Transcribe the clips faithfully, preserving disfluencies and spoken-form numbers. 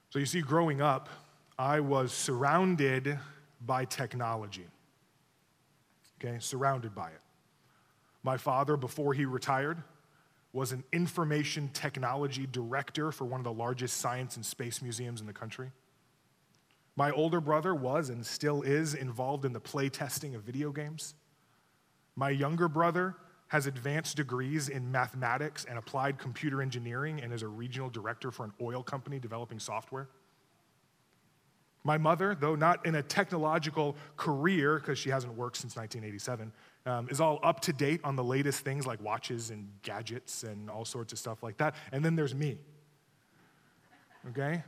So you see, growing up, I was surrounded by technology, okay, surrounded by it. My father, before he retired, was an information technology director for one of the largest science and space museums in the country. My older brother was and still is involved in the play testing of video games. My younger brother has advanced degrees in mathematics and applied computer engineering and is a regional director for an oil company developing software. My mother, though not in a technological career, because she hasn't worked since nineteen eighty-seven, um, is all up to date on the latest things like watches and gadgets and all sorts of stuff like that. And then there's me, okay?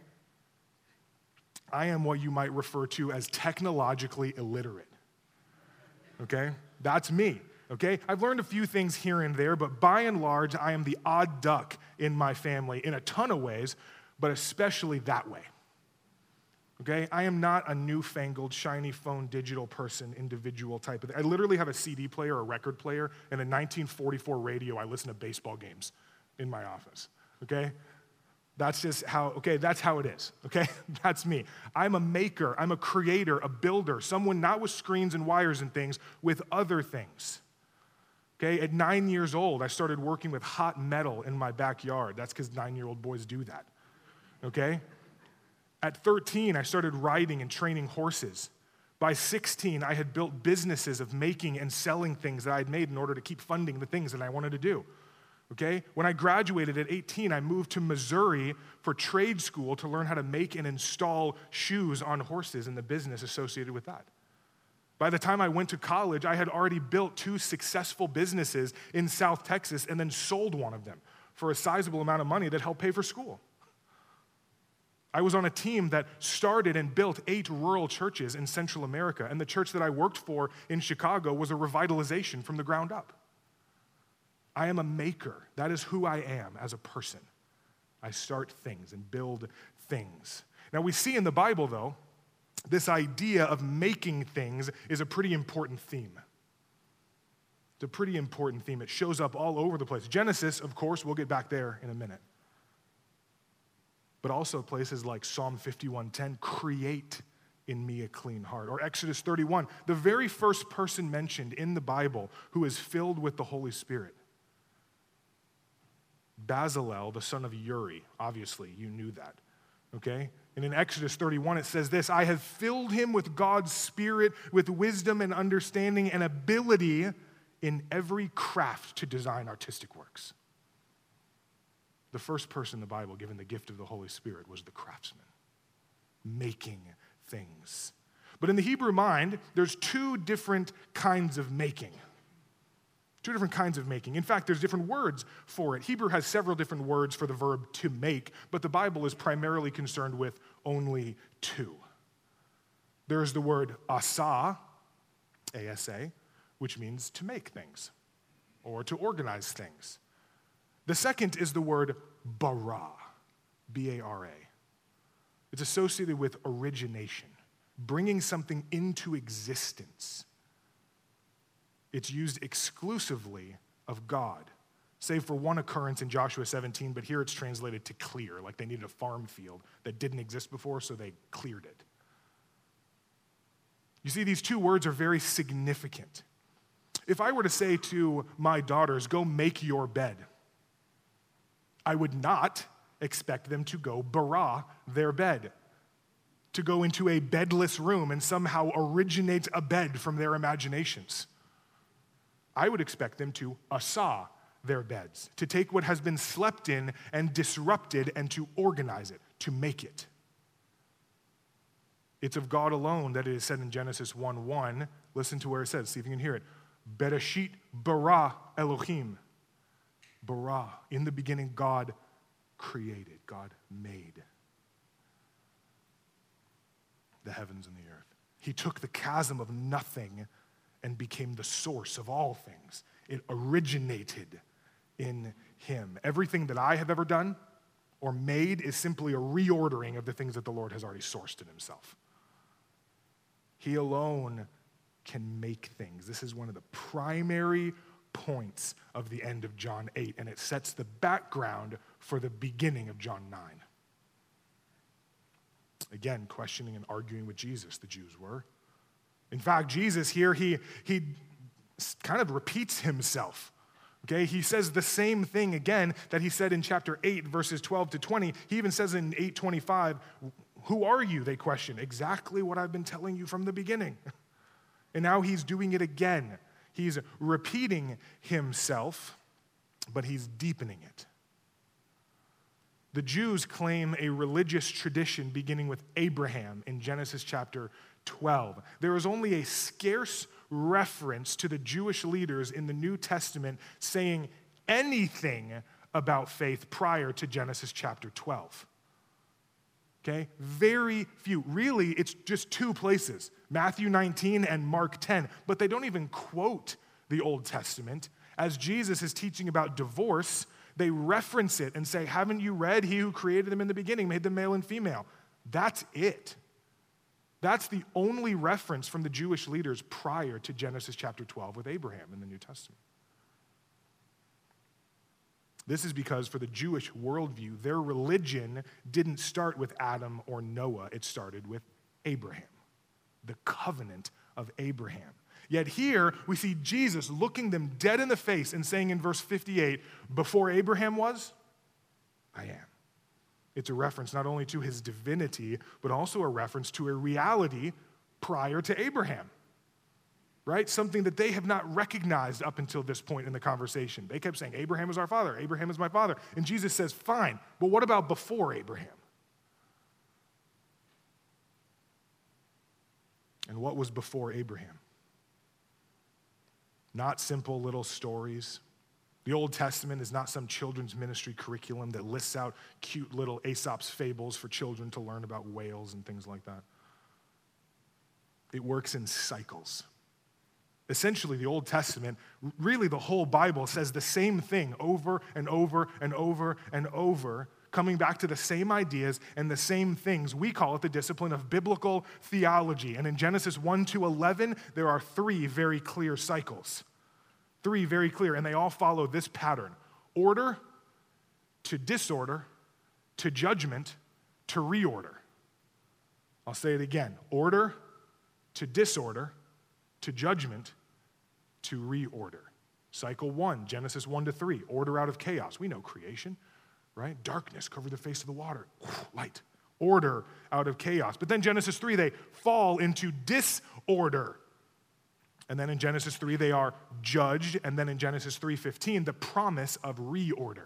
I am what you might refer to as technologically illiterate, okay? That's me. Okay, I've learned a few things here and there, but by and large, I am the odd duck in my family in a ton of ways, but especially that way. Okay, I am not a newfangled, shiny phone, digital person, individual type of thing. I literally have a C D player, a record player, and a nineteen forty-four radio. I listen to baseball games in my office, okay? That's just how, okay, that's how it is, okay? That's me. I'm a maker, I'm a creator, a builder, someone not with screens and wires and things, with other things. Okay, at nine years old, I started working with hot metal in my backyard. That's because nine-year-old boys do that, okay? At thirteen, I started riding and training horses. By sixteen, I had built businesses of making and selling things that I had made in order to keep funding the things that I wanted to do, okay? When I graduated at eighteen, I moved to Missouri for trade school to learn how to make and install shoes on horses and the business associated with that. By the time I went to college, I had already built two successful businesses in South Texas and then sold one of them for a sizable amount of money that helped pay for school. I was on a team that started and built eight rural churches in Central America, and the church that I worked for in Chicago was a revitalization from the ground up. I am a maker. That is who I am as a person. I start things and build things. Now we see in the Bible, though, this idea of making things is a pretty important theme. It's a pretty important theme. It shows up all over the place. Genesis, of course, we'll get back there in a minute. But also places like Psalm fifty-one ten, create in me a clean heart. Or Exodus thirty-one, the very first person mentioned in the Bible who is filled with the Holy Spirit. Bezalel, the son of Uri. Obviously, you knew that, okay? And in Exodus thirty-one, it says this, I have filled him with God's Spirit, with wisdom and understanding and ability in every craft to design artistic works. The first person in the Bible given the gift of the Holy Spirit was the craftsman, making things. But in the Hebrew mind, there's two different kinds of making. Two different kinds of making. In fact, there's different words for it. Hebrew has several different words for the verb to make, but the Bible is primarily concerned with only two. There's the word asa, A S A, which means to make things or to organize things. The second is the word bara, B A R A. It's associated with origination, bringing something into existence. It's used exclusively of God, save for one occurrence in Joshua seventeen, but here it's translated to clear, like they needed a farm field that didn't exist before, so they cleared it. You see, these two words are very significant. If I were to say to my daughters, go make your bed, I would not expect them to go bara their bed, to go into a bedless room and somehow originate a bed from their imaginations. I would expect them to asa their beds, to take what has been slept in and disrupted and to organize it, to make it. It's of God alone that it is said in Genesis one one. Listen to where it says, see if you can hear it. Bereshit bara Elohim. Bara, in the beginning, God created, God made the heavens and the earth. He took the chasm of nothing and became the source of all things. It originated in him. Everything that I have ever done or made is simply a reordering of the things that the Lord has already sourced in himself. He alone can make things. This is one of the primary points of the end of John eight, and it sets the background for the beginning of John nine. Again, questioning and arguing with Jesus, the Jews were. In fact, Jesus here, he, he kind of repeats himself. Okay, he says the same thing again that he said in chapter eight, verses twelve to twenty. He even says in eight twenty-five, who are you, they question. Exactly what I've been telling you from the beginning. And now he's doing it again. He's repeating himself, but he's deepening it. The Jews claim a religious tradition beginning with Abraham in Genesis chapter twelve. There is only a scarce reference to the Jewish leaders in the New Testament saying anything about faith prior to Genesis chapter twelve. Okay? Very few. Really, it's just two places, Matthew nineteen and Mark ten, but they don't even quote the Old Testament. As Jesus is teaching about divorce, they reference it and say, haven't you read, he who created them in the beginning made them male and female? That's it. That's the only reference from the Jewish leaders prior to Genesis chapter twelve with Abraham in the New Testament. This is because for the Jewish worldview, their religion didn't start with Adam or Noah. It started with Abraham, the covenant of Abraham. Yet here we see Jesus looking them dead in the face and saying in verse fifty-eight, before Abraham was, I am. It's a reference not only to his divinity, but also a reference to a reality prior to Abraham, right? Something that they have not recognized up until this point in the conversation. They kept saying, Abraham is our father, Abraham is my father. And Jesus says, fine, but what about before Abraham? And what was before Abraham? Not simple little stories. The Old Testament is not some children's ministry curriculum that lists out cute little Aesop's fables for children to learn about whales and things like that. It works in cycles. Essentially, the Old Testament, really the whole Bible, says the same thing over and over and over and over, coming back to the same ideas and the same things. We call it the discipline of biblical theology. And in Genesis one to eleven, there are three very clear cycles. Three very clear, and they all follow this pattern. Order to disorder to judgment to reorder. I'll say it again. Order to disorder to judgment to reorder. Cycle one, Genesis one to three, order out of chaos. We know creation, right? Darkness covered the face of the water. Light. Order out of chaos. But then Genesis three, they fall into disorder. And then in Genesis three, they are judged. And then in Genesis three fifteen, the promise of reorder.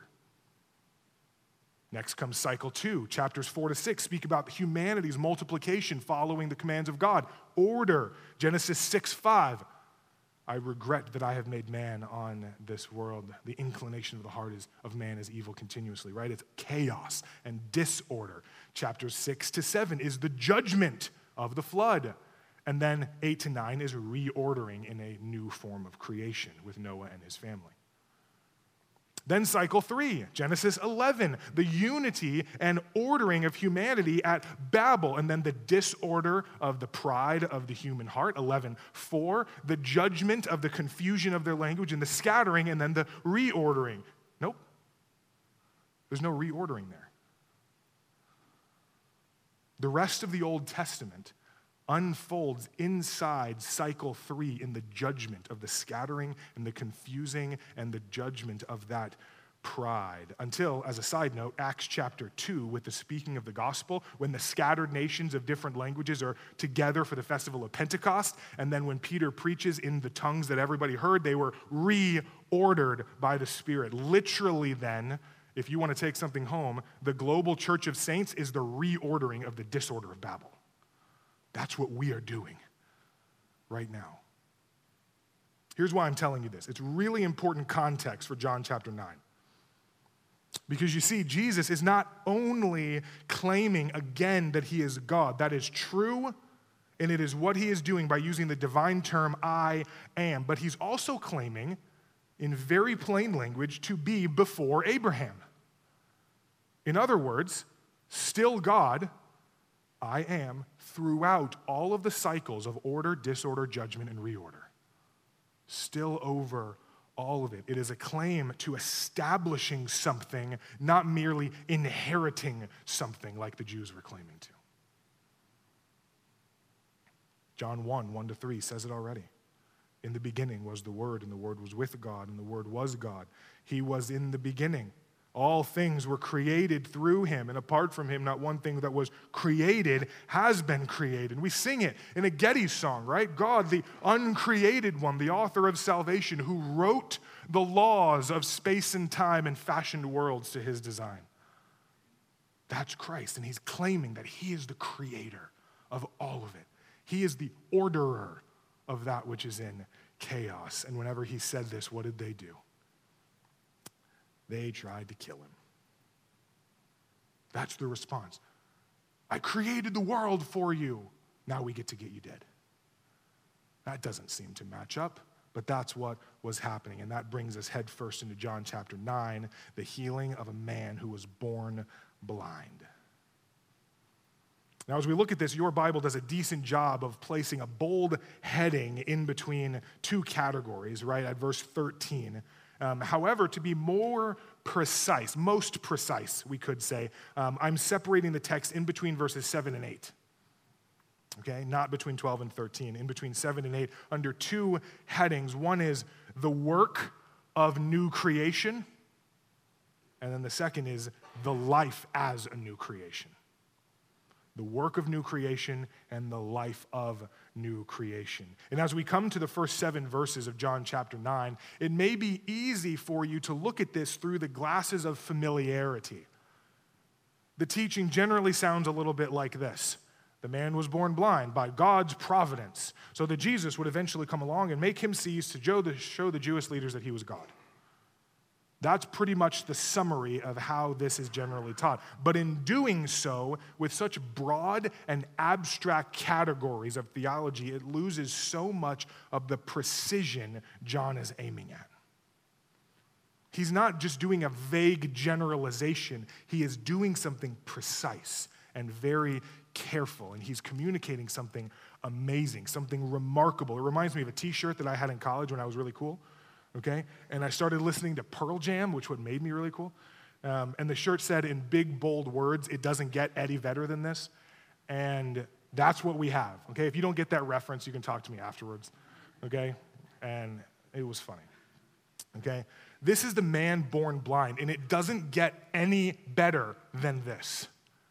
Next comes cycle two. Chapters four to six speak about humanity's multiplication following the commands of God. Order. Genesis six five. I regret that I have made man on this world. The inclination of the heart is, of man is evil continuously, right? It's chaos and disorder. Chapters six to seven is the judgment of the flood. And then eight to nine is reordering in a new form of creation with Noah and his family. Then cycle three, Genesis eleven, the unity and ordering of humanity at Babel, and then the disorder of the pride of the human heart, eleven four, the judgment of the confusion of their language and the scattering, and then the reordering. Nope, there's no reordering there. The rest of the Old Testament unfolds inside cycle three in the judgment of the scattering and the confusing and the judgment of that pride. Until, as a side note, Acts chapter two with the speaking of the gospel, when the scattered nations of different languages are together for the festival of Pentecost, and then when Peter preaches in the tongues that everybody heard, they were reordered by the Spirit. Literally then, if you want to take something home, the global church of saints is the reordering of the disorder of Babel. That's what we are doing right now. Here's why I'm telling you this. It's really important context for John chapter nine. Because you see, Jesus is not only claiming again that he is God. That is true, and it is what he is doing by using the divine term, I am. But he's also claiming, in very plain language, to be before Abraham. In other words, still God, I am, throughout all of the cycles of order, disorder, judgment, and reorder. Still over all of it. It is a claim to establishing something, not merely inheriting something like the Jews were claiming to. John one, one to three says it already. In the beginning was the Word, and the Word was with God, and the Word was God. He was in the beginning. All things were created through him, and apart from him, not one thing that was created has been created. We sing it in a Getty song, right? God, the uncreated one, the author of salvation, who wrote the laws of space and time and fashioned worlds to his design. That's Christ, and he's claiming that he is the creator of all of it. He is the orderer of that which is in chaos. And whenever he said this, what did they do? They tried to kill him. That's the response. I created the world for you. Now we get to get you dead. That doesn't seem to match up, but that's what was happening. And that brings us headfirst into John chapter nine, the healing of a man who was born blind. Now, as we look at this, your Bible does a decent job of placing a bold heading in between two categories, right, at verse thirteen. Um, however, to be more precise, most precise, we could say, um, I'm separating the text in between verses seven and eight. Okay, not between twelve and thirteen, in between seven and eight, under two headings. One is the work of new creation, and then the second is the life as a new creation. The work of new creation and the life of new creation. And as we come to the first seven verses of John chapter nine, it may be easy for you to look at this through the glasses of familiarity. The teaching generally sounds a little bit like this. The man was born blind by God's providence, so that Jesus would eventually come along and make him see to show the, show the Jewish leaders that he was God. That's pretty much the summary of how this is generally taught. But in doing so, with such broad and abstract categories of theology, it loses so much of the precision John is aiming at. He's not just doing a vague generalization. He is doing something precise and very careful, and he's communicating something amazing, something remarkable. It reminds me of a t-shirt that I had in college when I was really cool. Okay, and I started listening to Pearl Jam, which what made me really cool. Um, and the shirt said in big, bold words, "It doesn't get Eddie better than this." And that's what we have. Okay, if you don't get that reference, you can talk to me afterwards. Okay, and it was funny. Okay, this is the man born blind, and it doesn't get any better than this.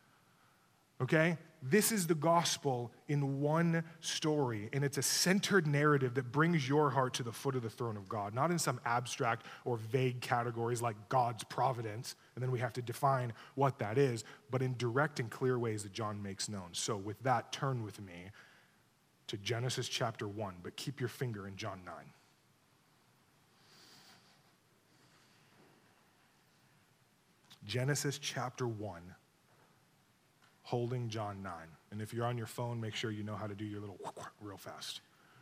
Okay, this is the gospel in one story, and it's a centered narrative that brings your heart to the foot of the throne of God, not in some abstract or vague categories like God's providence, and then we have to define what that is, but in direct and clear ways that John makes known. So with that, turn with me to Genesis chapter one, but keep your finger in John nine. Genesis chapter one. Holding John nine. And if you're on your phone, make sure you know how to do your little real fast.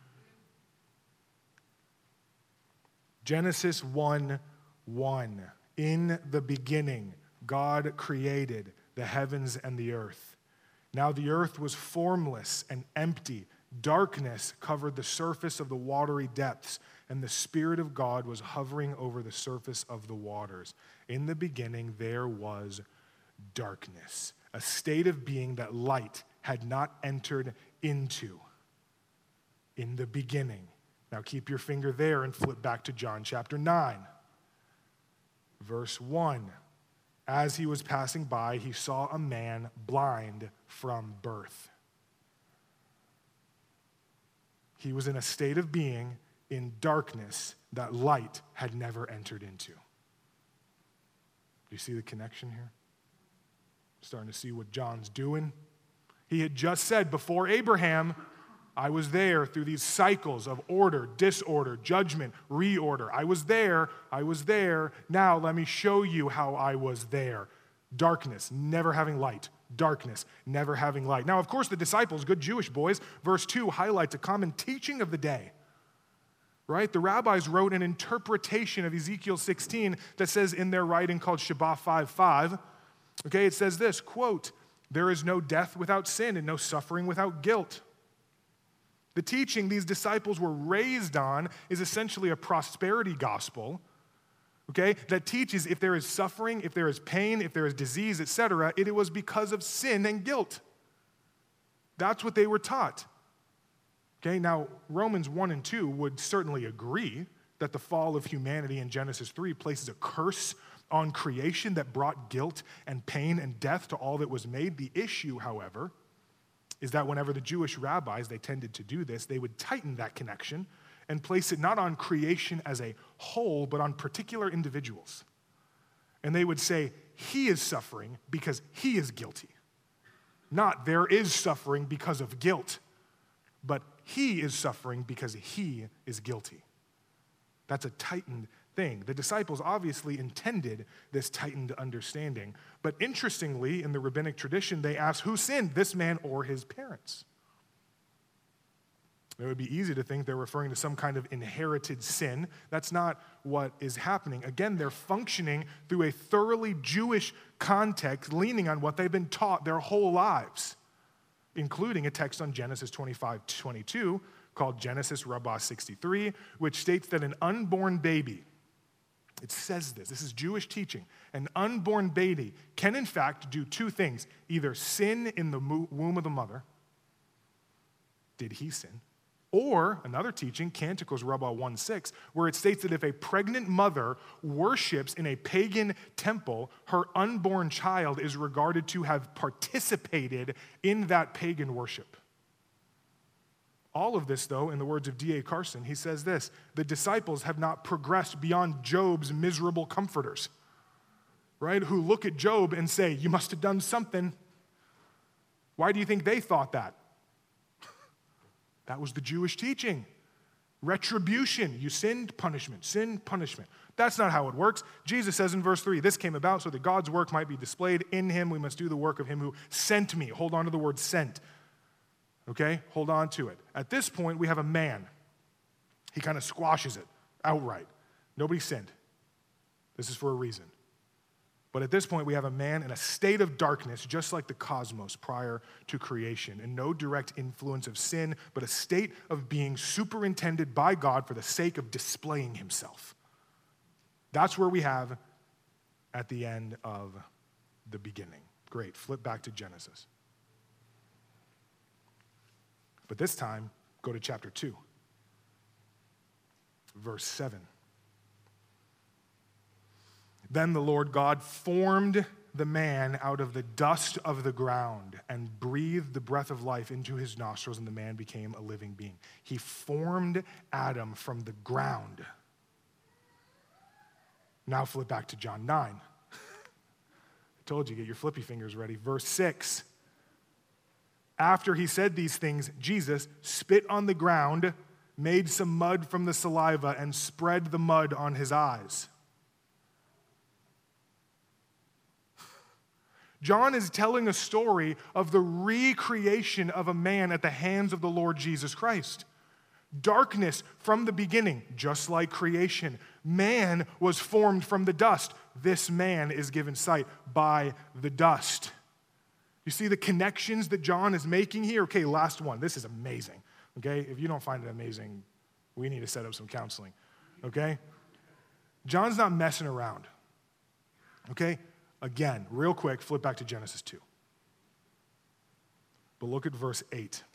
Genesis one one. In the beginning, God created the heavens and the earth. Now the earth was formless and empty. Darkness covered the surface of the watery depths, and the Spirit of God was hovering over the surface of the waters. In the beginning, there was darkness, a state of being that light had not entered into. In the beginning. Now keep your finger there and flip back to John chapter nine. Verse one. As he was passing by, he saw a man blind from birth. He was in a state of being in darkness that light had never entered into. Do you see the connection here? Starting to see what John's doing. He had just said, before Abraham, I was there through these cycles of order, disorder, judgment, reorder. I was there, I was there. Now let me show you how I was there. Darkness, never having light. Darkness, never having light. Now, of course, the disciples, good Jewish boys, verse two highlights a common teaching of the day. Right? The rabbis wrote an interpretation of Ezekiel sixteen that says in their writing called Shabbat five five, okay, it says this, quote, there is no death without sin and no suffering without guilt. The teaching these disciples were raised on is essentially a prosperity gospel, okay, that teaches if there is suffering, if there is pain, if there is disease, et cetera, it was because of sin and guilt. That's what they were taught. Okay, now Romans one and two would certainly agree that the fall of humanity in Genesis three places a curse on creation that brought guilt and pain and death to all that was made. The issue, however, is that whenever the Jewish rabbis, they tended to do this, they would tighten that connection and place it not on creation as a whole, but on particular individuals. And they would say, he is suffering because he is guilty. Not there is suffering because of guilt, but he is suffering because he is guilty. That's a tightened thing. The disciples obviously intended this tightened understanding, but interestingly, in the rabbinic tradition, they ask, who sinned, this man or his parents? It would be easy to think they're referring to some kind of inherited sin. That's not what is happening. Again, they're functioning through a thoroughly Jewish context, leaning on what they've been taught their whole lives, including a text on Genesis twenty-five twenty-two called Genesis Rabbah sixty-three, which states that an unborn baby, it says this, this is Jewish teaching, an unborn baby can in fact do two things, either sin in the womb of the mother, did he sin? Or another teaching, Canticles Rabbah one six, where it states that if a pregnant mother worships in a pagan temple, her unborn child is regarded to have participated in that pagan worship. All of this, though, in the words of D A Carson, he says this, the disciples have not progressed beyond Job's miserable comforters, right? Who look at Job and say, you must have done something. Why do you think they thought that? That was the Jewish teaching. Retribution. You sinned, punishment. Sin, punishment. That's not how it works. Jesus says in verse three, this came about so that God's work might be displayed in him. We must do the work of him who sent me. Hold on to the word sent. Okay? Hold on to it. At this point, we have a man. He kind of squashes it outright. Nobody sinned. This is for a reason. But at this point, we have a man in a state of darkness, just like the cosmos prior to creation, and no direct influence of sin, but a state of being superintended by God for the sake of displaying himself. That's where we have at the end of the beginning. Great, flip back to Genesis. But this time, go to chapter two, verse seven. Then the Lord God formed the man out of the dust of the ground and breathed the breath of life into his nostrils, and the man became a living being. He formed Adam from the ground. Now flip back to John nine. I told you, get your flippy fingers ready. Verse six. After he said these things, Jesus spit on the ground, made some mud from the saliva, and spread the mud on his eyes. John is telling a story of the recreation of a man at the hands of the Lord Jesus Christ. Darkness from the beginning, just like creation. Man was formed from the dust. This man is given sight by the dust. You see the connections that John is making here? Okay, last one. This is amazing. Okay, if you don't find it amazing, we need to set up some counseling. Okay? John's not messing around. Okay? Again, real quick, flip back to Genesis two. But look at verse eight.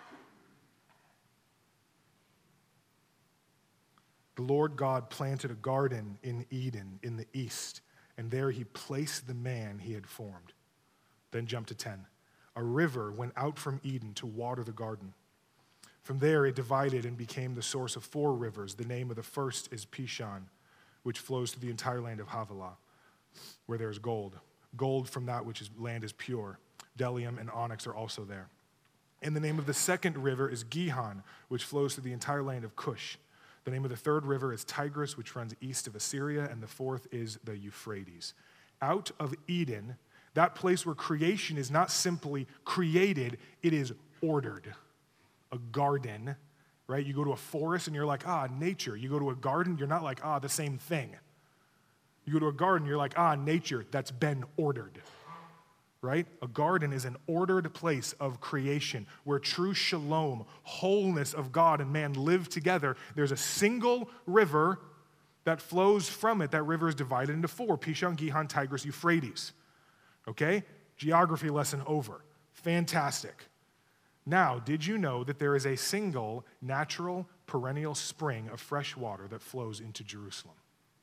The Lord God planted a garden in Eden in the east, and there he placed the man he had formed. Then jump to ten. A river went out from Eden to water the garden. From there it divided and became the source of four rivers. The name of the first is Pishon, which flows through the entire land of Havilah, where there is gold. Gold from that which is land is pure. Bdellium and onyx are also there. And the name of the second river is Gihon, which flows through the entire land of Cush. The name of the third river is Tigris, which runs east of Assyria, and the fourth is the Euphrates. Out of Eden, that place where creation is not simply created, it is ordered. A garden, right? You go to a forest and you're like, ah, nature. You go to a garden, you're not like, ah, the same thing. You go to a garden, you're like, ah, nature, that's been ordered, right? A garden is an ordered place of creation where true shalom, wholeness of God and man live together. There's a single river that flows from it. That river is divided into four, Pishon, Gihon, Tigris, Euphrates. Okay? Geography lesson over. Fantastic. Now, did you know that there is a single natural perennial spring of fresh water that flows into Jerusalem?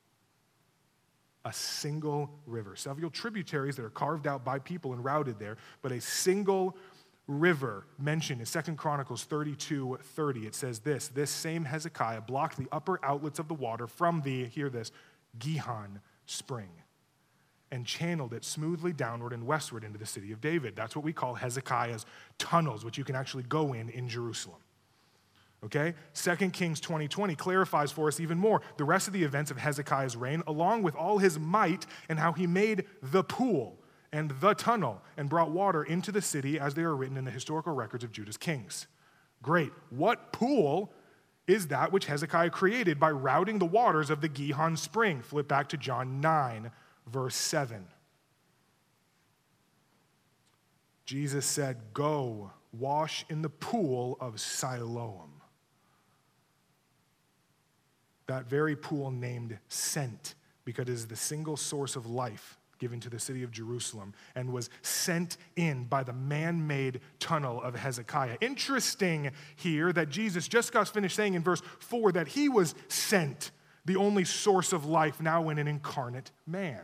A single river. Several tributaries that are carved out by people and routed there, but a single river mentioned in Second Chronicles thirty-two thirty. It says this, this same Hezekiah blocked the upper outlets of the water from the, hear this, Gihon spring, and channeled it smoothly downward and westward into the city of David. That's what we call Hezekiah's tunnels, which you can actually go in in Jerusalem. Okay? Second Kings twenty twenty clarifies for us even more the rest of the events of Hezekiah's reign, along with all his might and how he made the pool and the tunnel and brought water into the city as they are written in the historical records of Judah's kings. Great. What pool is that which Hezekiah created by routing the waters of the Gihon spring? Flip back to John nine, verse seven. Jesus said, go wash in the pool of Siloam. That very pool named Sent, because it is the single source of life given to the city of Jerusalem and was sent in by the man-made tunnel of Hezekiah. Interesting here that Jesus just got finished saying in verse four that he was sent, the only source of life, now in an incarnate man.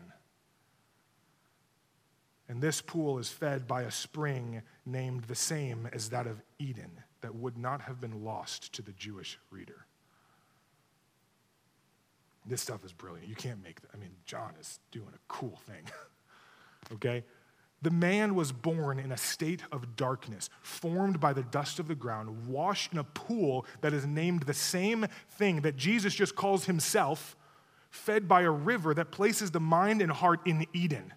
And this pool is fed by a spring named the same as that of Eden that would not have been lost to the Jewish reader. This stuff is brilliant. You can't make that. I mean, John is doing a cool thing, okay? The man was born in a state of darkness, formed by the dust of the ground, washed in a pool that is named the same thing that Jesus just calls himself, fed by a river that places the mind and heart in Eden.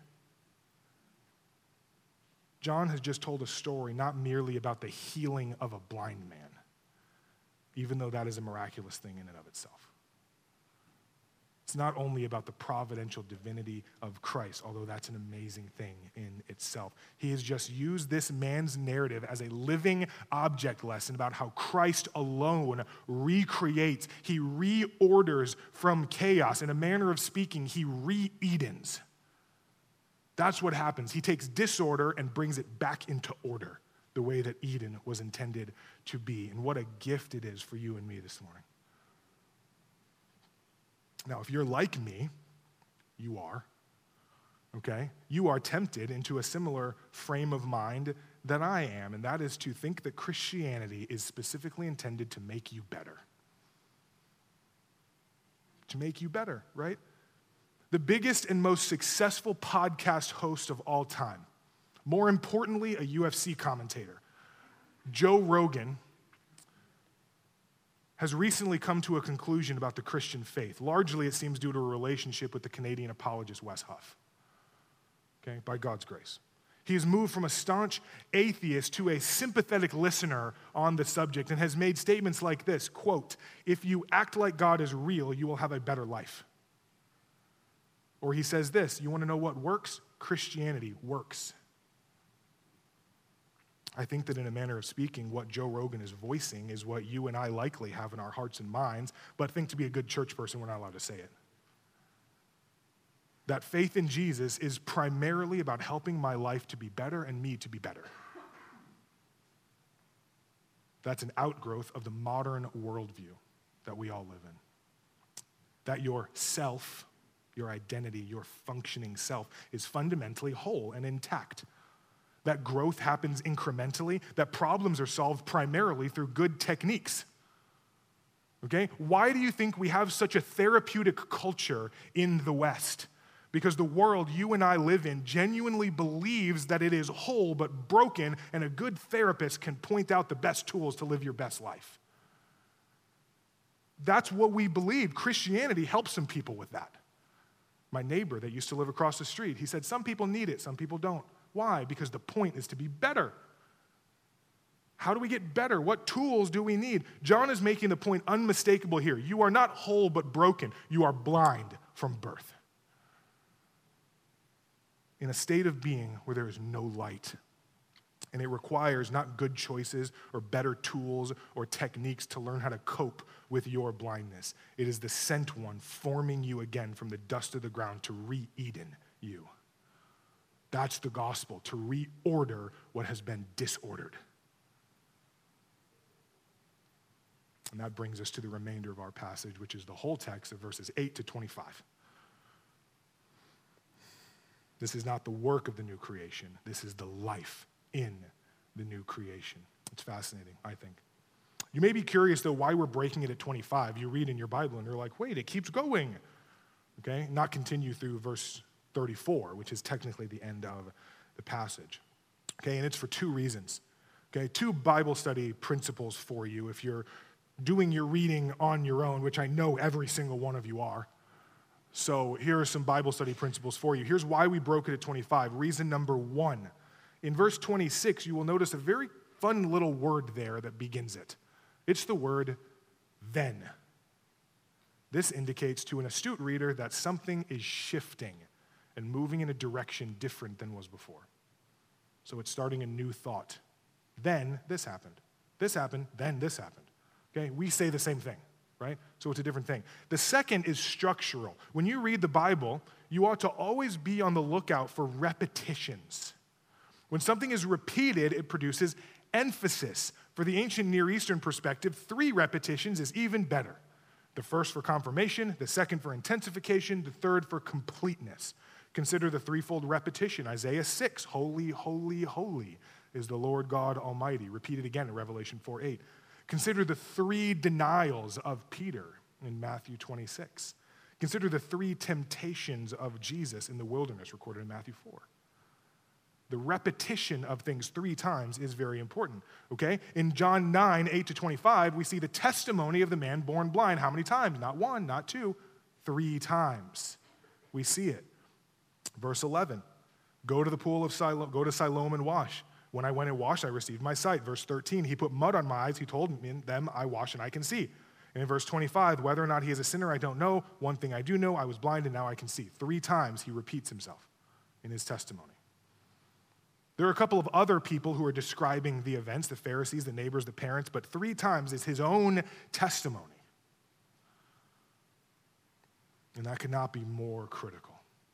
John has just told a story not merely about the healing of a blind man, even though that is a miraculous thing in and of itself. It's not only about the providential divinity of Christ, although that's an amazing thing in itself. He has just used this man's narrative as a living object lesson about how Christ alone recreates. He reorders from chaos. In a manner of speaking, he re-Edens. That's what happens. He takes disorder and brings it back into order, the way that Eden was intended to be. And what a gift it is for you and me this morning. Now, if you're like me, you are, okay? You are tempted into a similar frame of mind that I am, and that is to think that Christianity is specifically intended to make you better. To make you better, right? The biggest and most successful podcast host of all time, more importantly, a U F C commentator, Joe Rogan, has recently come to a conclusion about the Christian faith. Largely, it seems due to a relationship with the Canadian apologist Wes Huff, okay, by God's grace. He has moved from a staunch atheist to a sympathetic listener on the subject and has made statements like this, quote, if you act like God is real, you will have a better life. Or he says this, you want to know what works? Christianity works. I think that in a manner of speaking, what Joe Rogan is voicing is what you and I likely have in our hearts and minds, but think to be a good church person, we're not allowed to say it. That faith in Jesus is primarily about helping my life to be better and me to be better. That's an outgrowth of the modern worldview that we all live in. That your self, your identity, your functioning self is fundamentally whole and intact. That growth happens incrementally, that problems are solved primarily through good techniques. Okay? Why do you think we have such a therapeutic culture in the West? Because the world you and I live in genuinely believes that it is whole but broken, and a good therapist can point out the best tools to live your best life. That's what we believe. Christianity helps some people with that. My neighbor that used to live across the street, he said, some people need it, some people don't. Why? Because the point is to be better. How do we get better? What tools do we need? John is making the point unmistakable here. You are not whole but broken. You are blind from birth. In a state of being where there is no light. And it requires not good choices or better tools or techniques to learn how to cope with your blindness. It is the sent one forming you again from the dust of the ground to re-Eden you. That's the gospel, to reorder what has been disordered. And that brings us to the remainder of our passage, which is the whole text of verses eight to twenty-five. This is not the work of the new creation. This is the life in the new creation. It's fascinating, I think. You may be curious, though, why we're breaking it at twenty-five. You read in your Bible, and you're like, wait, it keeps going. Okay? Not continue through verse thirty-four, which is technically the end of the passage. Okay? And it's for two reasons. Okay? Two Bible study principles for you if you're doing your reading on your own, which I know every single one of you are. So here are some Bible study principles for you. Here's why we broke it at twenty-five. Reason number one. In verse twenty-six, you will notice a very fun little word there that begins it. It's the word then. This indicates to an astute reader that something is shifting and moving in a direction different than was before. So it's starting a new thought. Then this happened. This happened, then this happened. Okay, we say the same thing, right? So it's a different thing. The second is structural. When you read the Bible, you ought to always be on the lookout for repetitions. When something is repeated, it produces emphasis. For the ancient Near Eastern perspective, three repetitions is even better. The first for confirmation, the second for intensification, the third for completeness. Consider the threefold repetition. Isaiah six, holy, holy, holy is the Lord God Almighty. Repeated again in Revelation four eight. Consider the three denials of Peter in Matthew twenty-six. Consider the three temptations of Jesus in the wilderness recorded in Matthew four. The repetition of things three times is very important, okay? In John nine, eight to twenty-five, we see the testimony of the man born blind. How many times? Not one, not two, three times. We see it. Verse eleven, go to the pool of Siloam, go to Siloam and wash. When I went and washed, I received my sight. Verse thirteen, he put mud on my eyes. He told me, them, I wash and I can see. And in verse twenty-five, whether or not he is a sinner, I don't know. One thing I do know, I was blind and now I can see. Three times he repeats himself in his testimony. There are a couple of other people who are describing the events, the Pharisees, the neighbors, the parents, but three times is his own testimony. And that could not be more critical.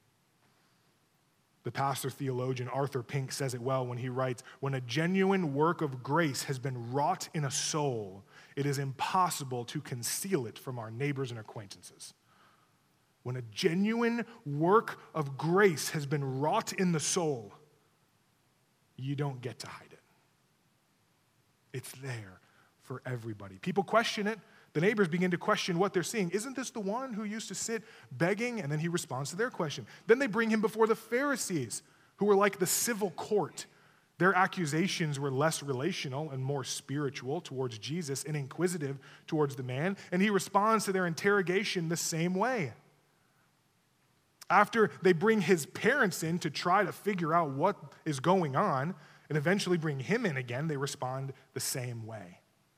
The pastor theologian Arthur Pink says it well when he writes, when a genuine work of grace has been wrought in a soul, it is impossible to conceal it from our neighbors and acquaintances. When a genuine work of grace has been wrought in the soul, you don't get to hide it. It's there for everybody. People question it. The neighbors begin to question what they're seeing. Isn't this the one who used to sit begging? And then he responds to their question. Then they bring him before the Pharisees, who were like the civil court. Their accusations were less relational and more spiritual towards Jesus and inquisitive towards the man. And he responds to their interrogation the same way. After they bring his parents in to try to figure out what is going on and eventually bring him in again, they respond the same way.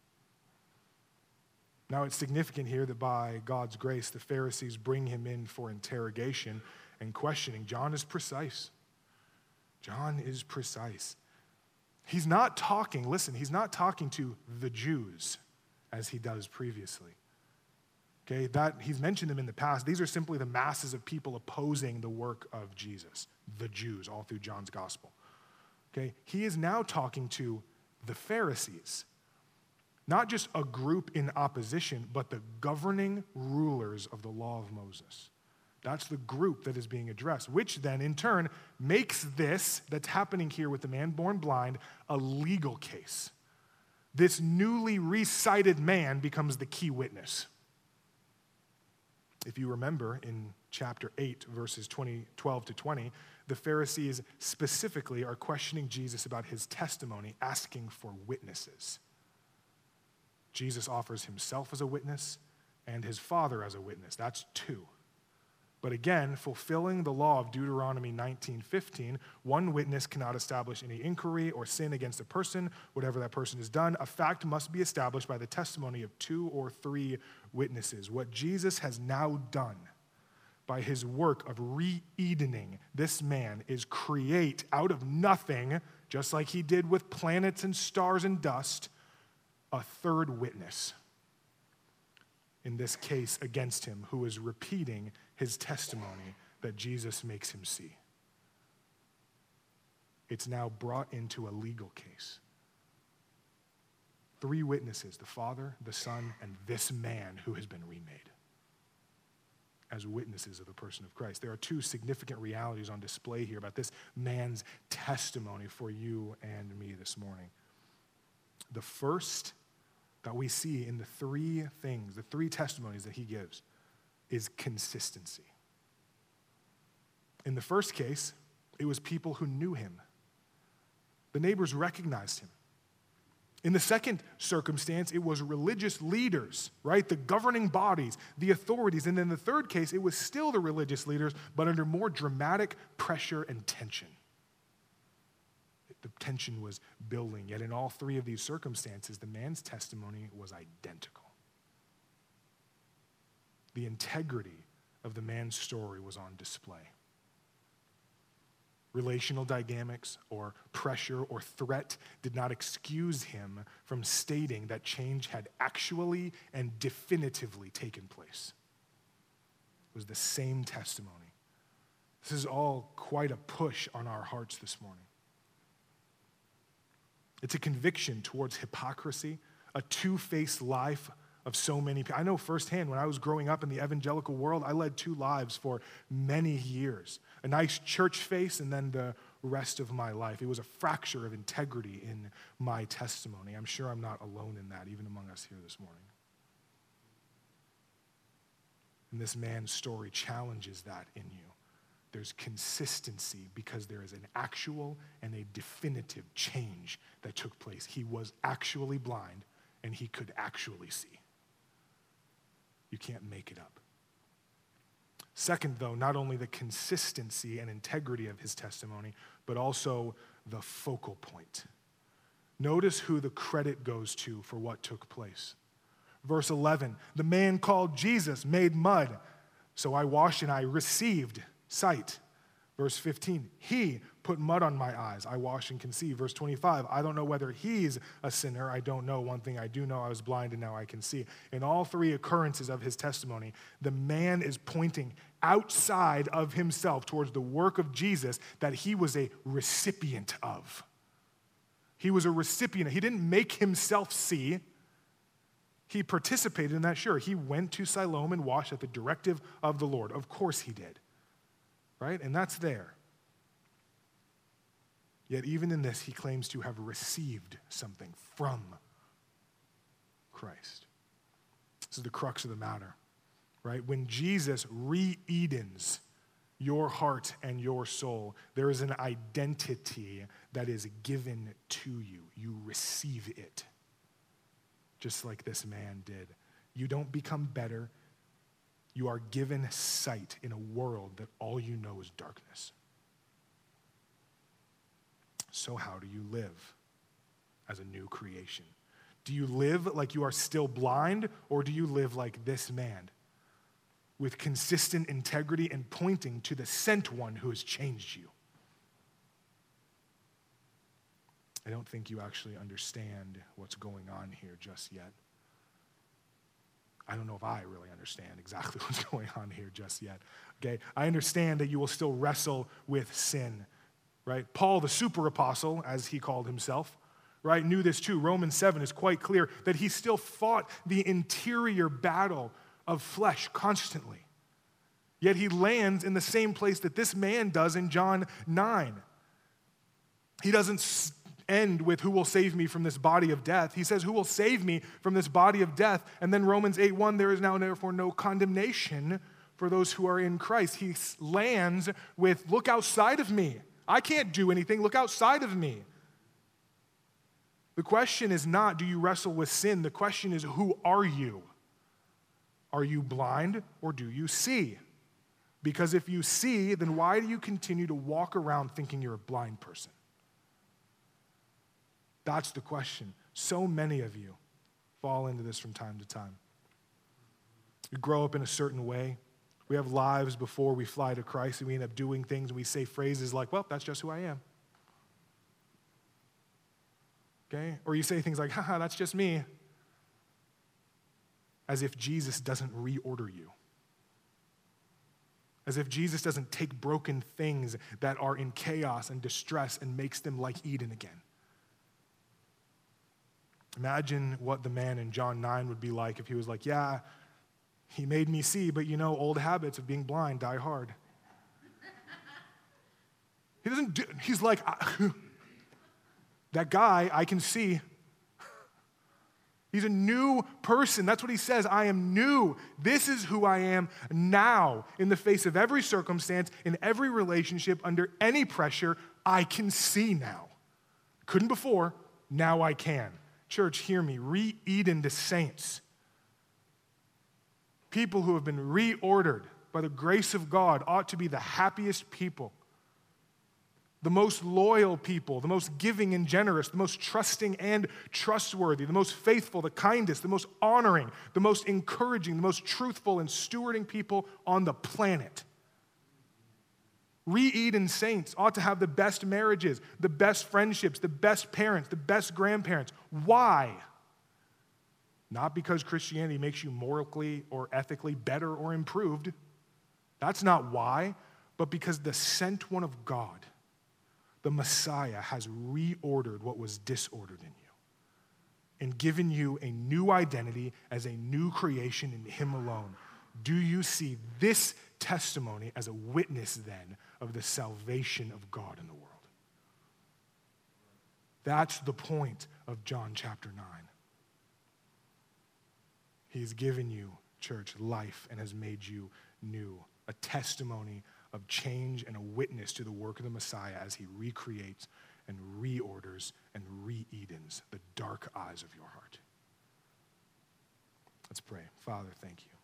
Now, it's significant here that by God's grace, the Pharisees bring him in for interrogation and questioning. John is precise. John is precise. He's not talking, listen, he's not talking to the Jews as he does previously. Okay, that he's mentioned them in the past. These are simply the masses of people opposing the work of Jesus, the Jews, all through John's gospel. Okay, he is now talking to the Pharisees, not just a group in opposition, but the governing rulers of the law of Moses. That's the group that is being addressed, which then in turn makes this that's happening here with the man born blind a legal case. This newly recited man becomes the key witness. If you remember in chapter eight, verses twenty, twelve to twenty, the Pharisees specifically are questioning Jesus about his testimony, asking for witnesses. Jesus offers himself as a witness and his Father as a witness. That's two. But again, fulfilling the law of Deuteronomy nineteen fifteen, one witness cannot establish any inquiry or sin against a person, whatever that person has done. A fact must be established by the testimony of two or three witnesses. What Jesus has now done by his work of re-Edening this man is create out of nothing, just like he did with planets and stars and dust, a third witness. In this case against him, who is repeating his testimony that Jesus makes him see. It's now brought into a legal case. three witnesses, the Father, the Son, and this man who has been remade, as witnesses of the person of Christ. There are two significant realities on display here about this man's testimony for you and me this morning. The first that we see in the three things, the three testimonies that he gives, is consistency. In the first case, it was people who knew him. The neighbors recognized him. In the second circumstance, it was religious leaders, right? The governing bodies, the authorities. And in the third case, it was still the religious leaders, but under more dramatic pressure and tension. The tension was building. Yet in all three of these circumstances, the man's testimony was identical. The integrity of the man's story was on display. Relational dynamics or pressure or threat did not excuse him from stating that change had actually and definitively taken place. It was the same testimony. This is all quite a push on our hearts this morning. It's a conviction towards hypocrisy, a two-faced life of so many people. I know firsthand when I was growing up in the evangelical world, I led two lives for many years. A nice church face and then the rest of my life. It was a fracture of integrity in my testimony. I'm sure I'm not alone in that, even among us here this morning. And this man's story challenges that in you. There's consistency because there is an actual and a definitive change that took place. He was actually blind and he could actually see. You can't make it up. Second, though, not only the consistency and integrity of his testimony, but also the focal point. Notice who the credit goes to for what took place. Verse eleven, the man called Jesus made mud, so I washed and I received sight. Verse fifteen, he put mud on my eyes, I wash and can see. Verse twenty-five, I don't know whether he's a sinner. I don't know. One thing I do know, I was blind and now I can see. In all three occurrences of his testimony, the man is pointing outside of himself towards the work of Jesus that he was a recipient of. He was a recipient. He didn't make himself see. He participated in that, sure. He went to Siloam and washed at the directive of the Lord. Of course he did. Right? And that's there. Yet even in this, he claims to have received something from Christ. This is the crux of the matter, right? When Jesus re-Edens your heart and your soul, there is an identity that is given to you. You receive it, just like this man did. You don't become better. You are given sight in a world that all you know is darkness. So how do you live as a new creation? Do you live like you are still blind, or do you live like this man, with consistent integrity and pointing to the sent one who has changed you? I don't think you actually understand what's going on here just yet. I don't know if I really understand exactly what's going on here just yet. Okay, I understand that you will still wrestle with sin, right? Paul, the super apostle, as he called himself, right, knew this too. Romans seven is quite clear that he still fought the interior battle of flesh constantly. Yet he lands in the same place that this man does in John nine. He doesn't end with who will save me from this body of death. He says, who will save me from this body of death? And then Romans eight one, there is now therefore no condemnation for those who are in Christ. He lands with, look outside of me. I can't do anything. Look outside of me. The question is not, do you wrestle with sin? The question is, who are you? Are you blind or do you see? Because if you see, then why do you continue to walk around thinking you're a blind person? That's the question. So many of you fall into this from time to time. We grow up in a certain way. We have lives before we fly to Christ, and we end up doing things, and we say phrases like, well, that's just who I am. Okay? Or you say things like, haha, that's just me. As if Jesus doesn't reorder you. As if Jesus doesn't take broken things that are in chaos and distress and makes them like Eden again. Imagine what the man in John nine would be like if he was like, yeah, he made me see, but you know, old habits of being blind die hard. He doesn't do, he's like, that guy I can see. He's a new person. That's what he says. I am new. This is who I am now. In the face of every circumstance, in every relationship, under any pressure, I can see now. Couldn't before, now I can. Church, hear me. Re-Eden to saints. People who have been reordered by the grace of God ought to be the happiest people, the most loyal people, the most giving and generous, the most trusting and trustworthy, the most faithful, the kindest, the most honoring, the most encouraging, the most truthful and stewarding people on the planet. Re-Eden saints ought to have the best marriages, the best friendships, the best parents, the best grandparents. Why? Not because Christianity makes you morally or ethically better or improved. That's not why, but because the sent one of God, the Messiah, has reordered what was disordered in you and given you a new identity as a new creation in Him alone. Do you see this testimony as a witness then of the salvation of God in the world? That's the point of John chapter nine. He's given you, church, life and has made you new, a testimony of change and a witness to the work of the Messiah as He recreates and reorders and re-Edens the dark eyes of your heart. Let's pray. Father, thank you.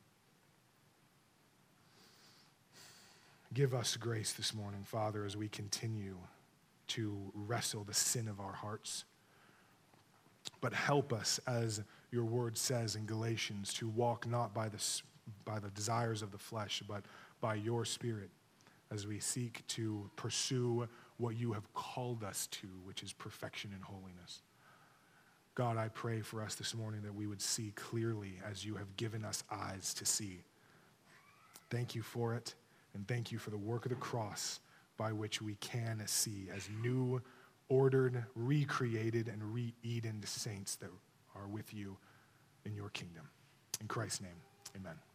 Give us grace this morning, Father, as we continue to wrestle the sin of our hearts. But help us, as your word says in Galatians, to walk not by the, by the desires of the flesh, but by your Spirit, as we seek to pursue what you have called us to, which is perfection and holiness. God, I pray for us this morning that we would see clearly as you have given us eyes to see. Thank you for it, and thank you for the work of the cross by which we can see as new, ordered, recreated, and re-Edened saints that are with you in your kingdom. In Christ's name, amen.